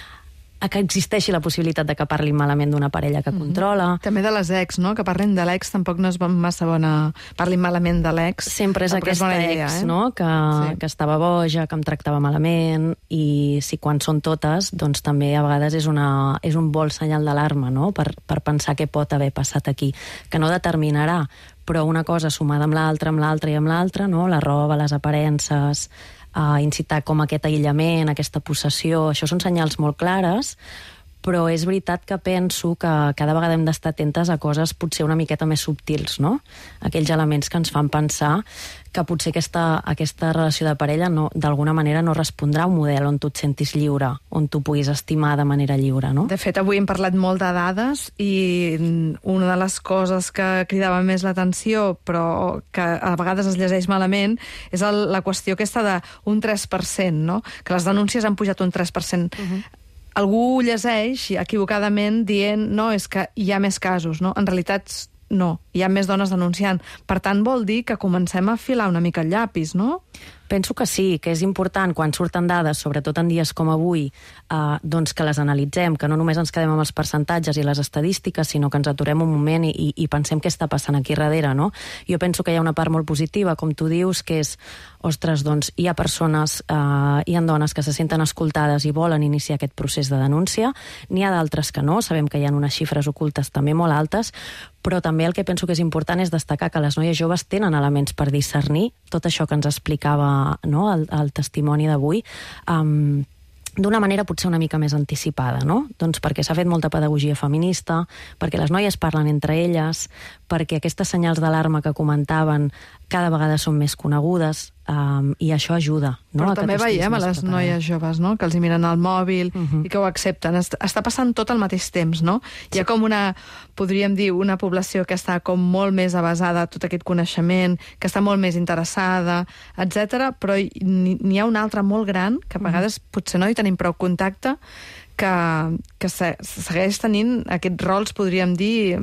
a que existeixi la possibilitat de que parlin malament d'una parella que controla. Mm-hmm. També de les ex, no?, que parlin de l'ex tampoc no és massa bona... Parlin malament de l'ex. Sempre és aquesta és idea, ex, eh? No?, que, sí. que estava boja, que em tractava malament, i si quan són totes, doncs també a vegades és, una, és un vol senyal d'alarma, no?, per, per pensar què pot haver passat aquí, que no determinarà, però una cosa sumada amb l'altra, amb l'altra i amb l'altra, no?, la roba, les aparences, a incitar com aquest aïllament, aquesta possessió, això són senyals molt clares, però és veritat que penso que cada vegada hem d'estar atentes a coses potser una miqueta més subtils, no? Aquells elements que ens fan pensar que potser aquesta, aquesta relació de parella no, d'alguna manera no respondrà a un model on tu et sentis lliure, on tu puguis estimar de manera lliure, no? De fet, avui hem parlat molt de dades, i una de les coses que cridava més l'atenció, però que a vegades es llegeix malament, és el, la qüestió aquesta d'un tres per cent, no? Que les denúncies han pujat un tres per cent. Uh-huh. Algú llegeix equivocadament dient no, és que hi ha més casos, no? En realitat, no, hi ha més dones denunciant. Per tant, vol dir que comencem a afilar una mica el llapis, no? Penso que sí, que és important, quan surten dades, sobretot en dies com avui, eh, doncs que les analitzem, que no només ens quedem amb els percentatges i les estadístiques, sinó que ens aturem un moment i, i, i pensem què està passant aquí darrere, no? Jo penso que hi ha una part molt positiva, com tu dius, que és, ostres, doncs hi ha persones, eh, hi ha dones que se senten escoltades i volen iniciar aquest procés de denúncia, n'hi ha d'altres que no, sabem que hi ha unes xifres ocultes també molt altes, però també el que penso que és important és destacar que les noies joves tenen elements per discernir tot això que ens explicava, no?, el, el testimoni d'avui, um, d'una manera potser una mica més anticipada, no? Doncs perquè s'ha fet molta pedagogia feminista, perquè les noies parlen entre elles, perquè aquestes senyals d'alarma que comentaven cada vegada són més conegudes, um, i això ajuda, no? Però també veiem a les noies joves, no?, que els hi miren al mòbil uh-huh. i que ho accepten. Està passant tot al mateix temps, no? Sí. Hi ha com una, podríem dir, una població que està com molt més avasada a tot aquest coneixement, que està molt més interessada, etcètera, però n'hi ha una altra molt gran, que a vegades uh-huh. potser no hi tenim prou contacte, que, que segueix tenint aquests rols, podríem dir,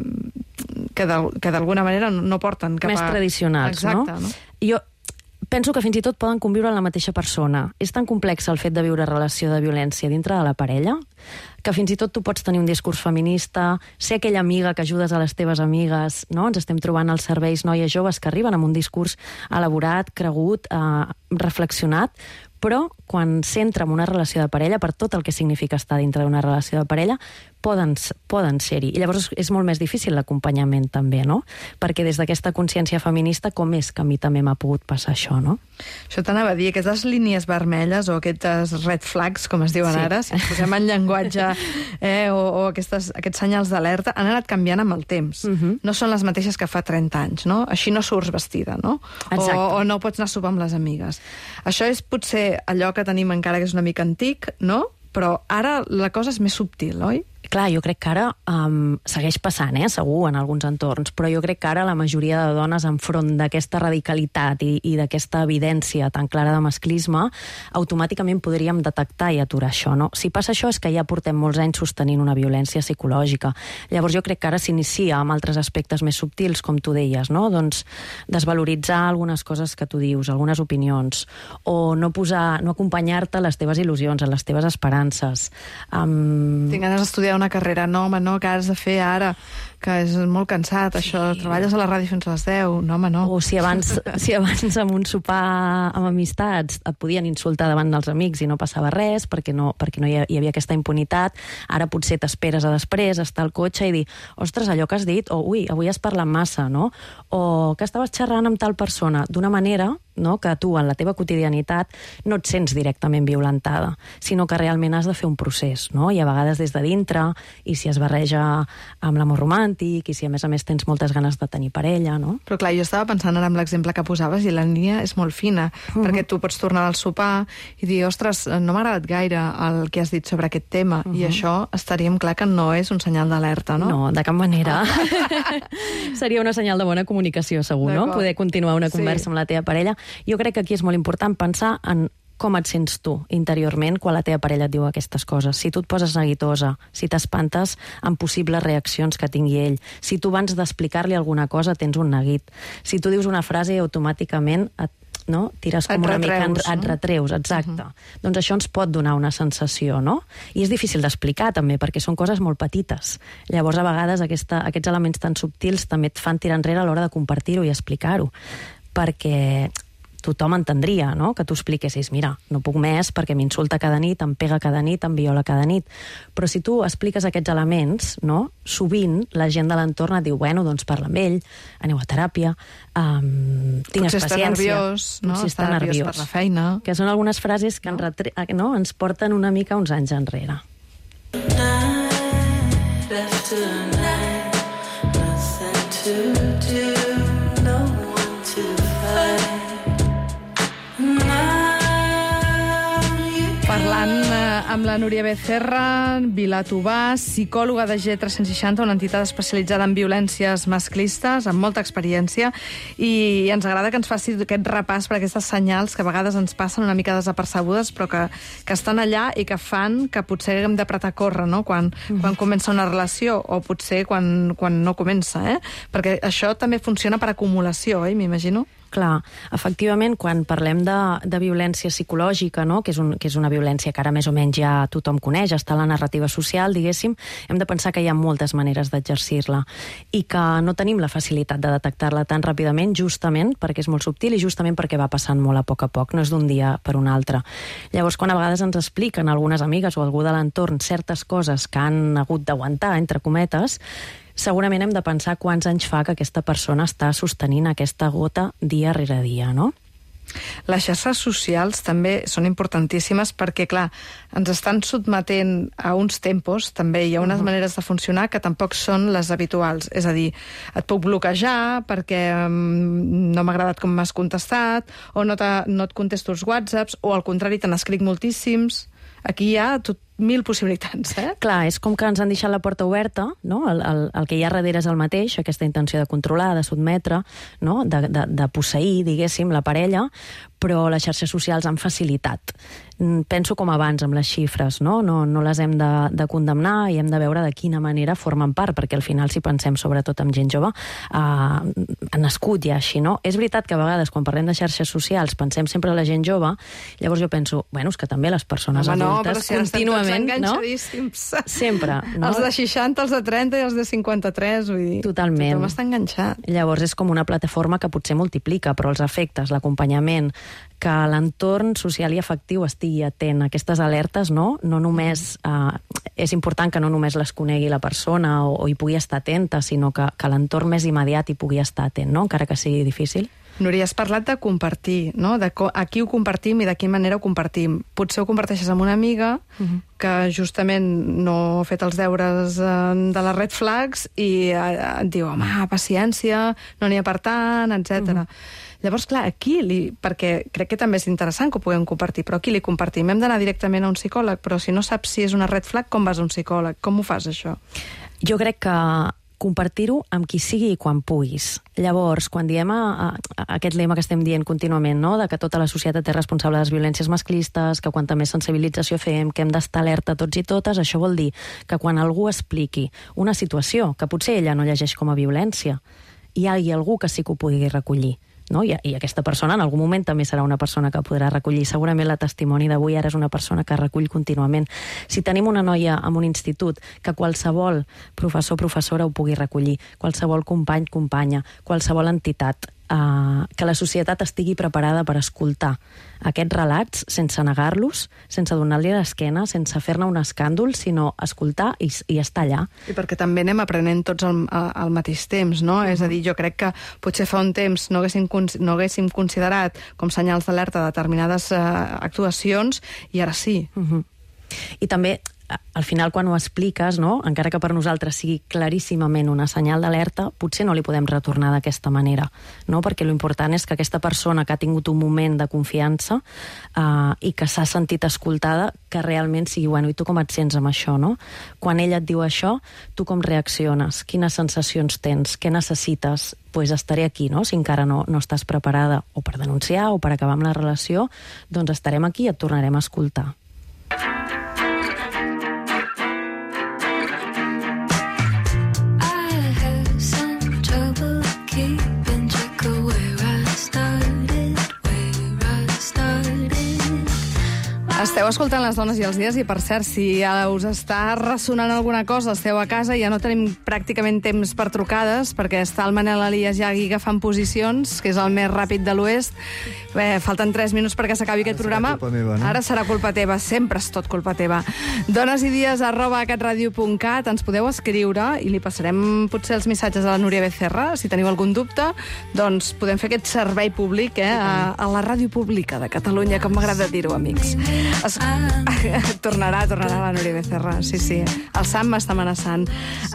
que d'alguna manera no porten cap a... Més tradicionals, exacte, no? no? Jo penso que fins i tot poden conviure en la mateixa persona. És tan complex el fet de viure relació de violència dintre de la parella que fins i tot tu pots tenir un discurs feminista, ser aquella amiga que ajudes a les teves amigues, no? Ens estem trobant als serveis noies joves que arriben amb un discurs elaborat, cregut, eh, reflexionat, Però quan s'entra en una relació de parella, per tot el que significa estar dintre d'una relació de parella, poden, poden ser-hi. I llavors és molt més difícil l'acompanyament també, no? Perquè des d'aquesta consciència feminista, com és que a mi també m'ha pogut passar això, no? Això t'anava a dir, aquestes línies vermelles o aquestes red flags, com es diuen sí. ara, si ens posem en llenguatge, eh, o, o aquestes, aquests senyals d'alerta, han anat canviant amb el temps. Uh-huh. No són les mateixes que fa trenta anys, no? Així no surts vestida, no? Exacte. O, o no pots anar a sopar amb les amigues. Això és potser allò que tenim encara que és una mica antic, no? Però ara la cosa és més subtil, oi? Clar, jo crec que ara um, segueix passant, eh, segur, en alguns entorns, però jo crec que ara la majoria de dones enfront d'aquesta radicalitat i, i d'aquesta evidència tan clara de masclisme, automàticament podríem detectar i aturar això, no? Si passa això és que ja portem molts anys sostenint una violència psicològica. Llavors jo crec que ara s'inicia amb altres aspectes més subtils, com tu deies, no? Doncs desvaloritzar algunes coses que tu dius, algunes opinions, o no posar, no acompanyar-te a les teves il·lusions, a les teves esperances. Um... Tinc ganes d'estudiar una carrera, no, home, no, que has de fer ara, que és molt cansat, això, sí. Treballes a la ràdio fins a les deu, no, home, no. O si abans, si abans amb un sopar amb amistats et podien insultar davant dels amics i no passava res, perquè no, perquè no hi havia aquesta impunitat, ara potser t'esperes a després, estar al cotxe i dir, ostres, allò que has dit, o ui, avui has parlat massa, no? O que estaves xerrant amb tal persona, d'una manera, no, que tu en la teva quotidianitat no et sents directament violentada, sinó que realment has de fer un procés, no? I a vegades des de dintre, i si es barreja amb l'amor romàntic, i si a més a més tens moltes ganes de tenir parella, no? Però clar, jo estava pensant ara en l'exemple que posaves i la línia és molt fina, uh-huh. perquè tu pots tornar al sopar i dir, ostres, no m'ha agradat gaire el que has dit sobre aquest tema, uh-huh. i això estaríem clar que no és un senyal d'alerta, no? No, de cap manera. Seria una senyal de bona comunicació, segur, no? Poder continuar una conversa sí. amb la teva parella. Jo crec que aquí és molt important pensar en com et sents tu interiorment quan la teva parella et diu aquestes coses. Si tu et poses neguitosa, si t'espantes amb possibles reaccions que tingui ell, si tu abans d'explicar-li alguna cosa tens un neguit, si tu dius una frase i automàticament et no? tires com et una retreus, mica... En, et retreus, exacte. Uh-huh. Doncs això ens pot donar una sensació, no? I és difícil d'explicar, també, perquè són coses molt petites. Llavors, a vegades, aquesta, aquests elements tan subtils també et fan tirar enrere a l'hora de compartir-ho i explicar-ho. Perquè tothom entendria, no?, que tu expliquessis, mira, no puc més perquè m'insulta cada nit, em pega cada nit, em viola cada nit. Però si tu expliques aquests elements, no?, sovint la gent de l'entorn et diu, bueno, doncs parla amb ell, aneu a teràpia, um, tingues potser paciència. Potser està nerviós, no? Potser està nerviós, nerviós per la feina. Que són algunes frases que no? En retre... no? ens porten una mica uns anys enrere. Night after night, nothing to do. Parlant eh, amb la Núria Becerra, Vilatobà, psicòloga de G tres-cents seixanta, una entitat especialitzada en violències masclistes, amb molta experiència, i ens agrada que ens faci aquest repàs per aquestes senyals que a vegades ens passen una mica desapercebudes, però que, que estan allà i que fan que potser hem d'apretar a córrer, no?, quan, mm. quan comença una relació, o potser quan, quan no comença, eh? Perquè això també funciona per acumulació, eh, m'imagino. Clar, efectivament, quan parlem de, de violència psicològica, no?, que és, un, que és una violència que ara més o menys ja tothom coneix, està a la narrativa social, diguéssim, hem de pensar que hi ha moltes maneres d'exercir-la i que no tenim la facilitat de detectar-la tan ràpidament, justament perquè és molt subtil i justament perquè va passant molt a poc a poc, no és d'un dia per un altre. Llavors, quan a vegades ens expliquen algunes amigues o algú de l'entorn certes coses que han hagut d'aguantar, entre cometes, segurament hem de pensar quants anys fa que aquesta persona està sostenint aquesta gota dia rere dia, no? Les xarxes socials també són importantíssimes perquè, clar, ens estan sotmetent a uns tempos, també hi ha unes uh-huh. maneres de funcionar que tampoc són les habituals. És a dir, et puc bloquejar perquè um, no m'ha agradat com m'has contestat, o no, no et contesto els whatsapps, o al contrari, te n'escric moltíssims. Aquí hi ha tot mil possibilitats, eh? Clar, és com que ens han deixat la porta oberta, no? El, el, el que hi ha darrere és el mateix, aquesta intenció de controlar, de sotmetre, no? de, de, de posseir, diguéssim, la parella, però les xarxes socials han facilitat penso com abans amb les xifres, no? No, no les hem de, de condemnar i hem de veure de quina manera formen part, perquè al final, si pensem sobretot en gent jove, eh, ha nascut ja així, no? És veritat que a vegades, quan parlem de xarxes socials, pensem sempre en la gent jove, llavors jo penso, bueno, és que també les persones Home, adultes, no, però si contínuament, no? Sempre, no? Els de seixanta, els de trenta i els de cinquanta-tres, vull dir... Totalment. Tothom està enganxat. Llavors és com una plataforma que potser multiplica, però els efectes, l'acompanyament, que l'entorn social i afectiu estigui atent a aquestes alertes, no? No només, eh, és important que no només les conegui la persona o, o hi pugui estar atenta, sinó que, que l'entorn més immediat hi pugui estar atent, no? Encara que sigui difícil. Núria, has parlat de compartir, no? De a qui ho compartim i de quina manera ho compartim. Potser ho comparteixes amb una amiga uh-huh. que justament no ha fet els deures de les red flags i et diu, home, paciència, no n'hi ha per tant, etcètera. Uh-huh. Llavors, clar, aquí, li, perquè crec que també és interessant que ho puguem compartir, però aquí li compartim. Hem d'anar directament a un psicòleg, però si no saps si és una red flag, com vas a un psicòleg? Com ho fas, això? Jo crec que compartir-ho amb qui sigui i quan puguis. Llavors, quan diem a, a, a aquest lema que estem dient contínuament, no? De que tota la societat és responsable de les violències masclistes, que quanta més sensibilització fem, que hem d'estar alerta tots i totes, això vol dir que quan algú expliqui una situació que potser ella no llegeix com a violència, hi hagi algú que sí que ho pugui recollir. No? I, I aquesta persona en algun moment també serà una persona que podrà recollir. Segurament la testimoni d'avui ara és una persona que recull contínuament. Si tenim una noia en un institut, que qualsevol professor o professora ho pugui recollir, qualsevol company, companya, qualsevol entitat, Uh, que la societat estigui preparada per escoltar aquests relats sense negar-los, sense donar-li l'esquena, sense fer-ne un escàndol, sinó escoltar i, i estar allà. I perquè també anem aprenent tots al, al mateix temps, no? Uh-huh. És a dir, jo crec que potser fa un temps no haguéssim, no haguéssim considerat com senyals d'alerta determinades uh, actuacions i ara sí. Uh-huh. I també al final quan ho expliques, no? Encara que per nosaltres sigui claríssimament una senyal d'alerta, potser no li podem retornar d'aquesta manera, no? Perquè l'important és que aquesta persona que ha tingut un moment de confiança eh, i que s'ha sentit escoltada, que realment sigui, bueno, i tu com et sents amb això, no? Quan ella et diu això, tu com reacciones? Quines sensacions tens? Què necessites? Pues estaré aquí, no? Si encara no, no estàs preparada o per denunciar o per acabar amb la relació, doncs estarem aquí i et tornarem a escoltar. Esteu escoltant Les dones i els dies i, per cert, si us està ressonant alguna cosa, esteu a casa, ja no tenim pràcticament temps per trucades, perquè està el Manel Elias ja aquí agafant posicions, que és el més ràpid de l'Oest. Bé, falten tres minuts perquè s'acabi aquest programa. Meva, no? Ara serà culpa teva, sempre és tot culpa teva. dones i dies arroba catradio punt cat, ens podeu escriure i li passarem potser els missatges a la Núria Becerra. Si teniu algun dubte, doncs podem fer aquest servei públic eh, a, a la ràdio pública de Catalunya, com m'agrada dir-ho, amics. Es... tornarà, tornarà la Núria Becerra, sí, sí. El Sam m'està amenaçant.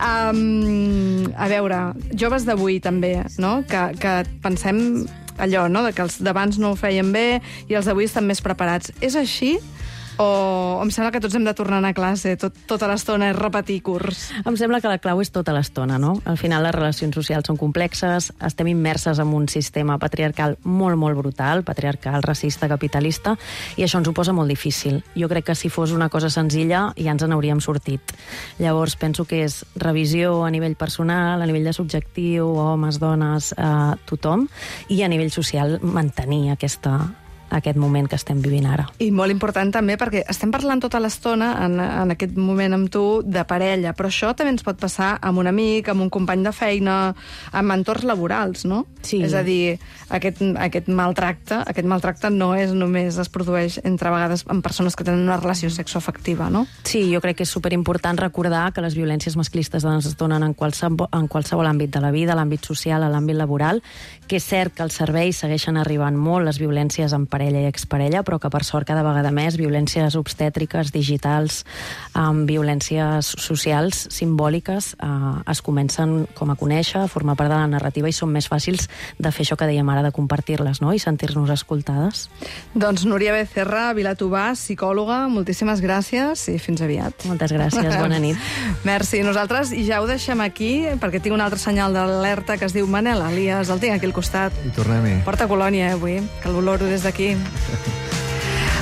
Um, a veure, joves d'avui també, no? Que, que pensem allò, no? De que els d'abans no ho feien bé i els d'avui estan més preparats. És així? O em sembla que tots hem de tornar a anar a classe, tot, tota l'estona és repetir curs? Em sembla que la clau és tota l'estona, no? Al final les relacions socials són complexes, estem immerses en un sistema patriarcal molt, molt brutal, patriarcal, racista, capitalista, i això ens ho posa molt difícil. Jo crec que si fos una cosa senzilla ja ens n'hauríem sortit. Llavors penso que és revisió a nivell personal, a nivell de subjectiu, homes, dones, eh, tothom, i a nivell social mantenir aquesta aquest moment que estem vivint ara. I molt important també perquè estem parlant tota l'estona en, en aquest moment amb tu de parella, però això també ens pot passar amb un amic, amb un company de feina, amb entorns laborals, no? Sí. És a dir, aquest, aquest maltracte, aquest maltracte no és només es produeix entre vegades en persones que tenen una relació sexoafectiva, no? Sí, jo crec que és superimportant recordar que les violències masclistes es donen en qualsevol, en qualsevol àmbit de la vida, l'àmbit social, a l'àmbit laboral, que és cert que els serveis segueixen arribant molt, les violències en parella i exparella, però que per sort cada vegada més violències obstètriques, digitals, um, violències socials, simbòliques, uh, es comencen com a conèixer, a formar part de la narrativa i són més fàcils de fer això que dèiem ara, de compartir-les, no? I sentir-nos escoltades. Doncs Núria Becerra, Vilatobà, psicòloga, moltíssimes gràcies i fins aviat. Moltes gràcies, bona nit. Merci. Nosaltres ja ho deixem aquí, perquè tinc un altre senyal d'alerta que es diu Manel Elias, el tinc aquí al costat. I tornem-hi. Porta colònia, eh, avui, que l'oloro des d'aquí.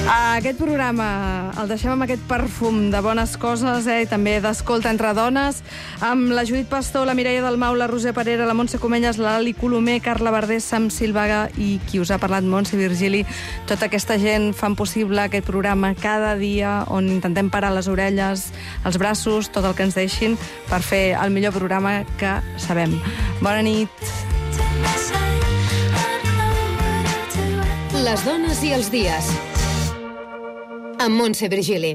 Aquest programa el deixem amb aquest perfum de bones coses, eh, i també d'escolta entre dones, amb la Judit Pastor, la Mireia Dalmau, la Roser Parera, la Montse Comelles, la Lali Colomer, Carla Verdés, Sam Silvaga i qui us ha parlat, Montse Virgili. Tota aquesta gent fan possible aquest programa cada dia, on intentem parar les orelles, els braços, tot el que ens deixin, per fer el millor programa que sabem. Bona nit. Les dones i els dies. Amb Montse Virgili.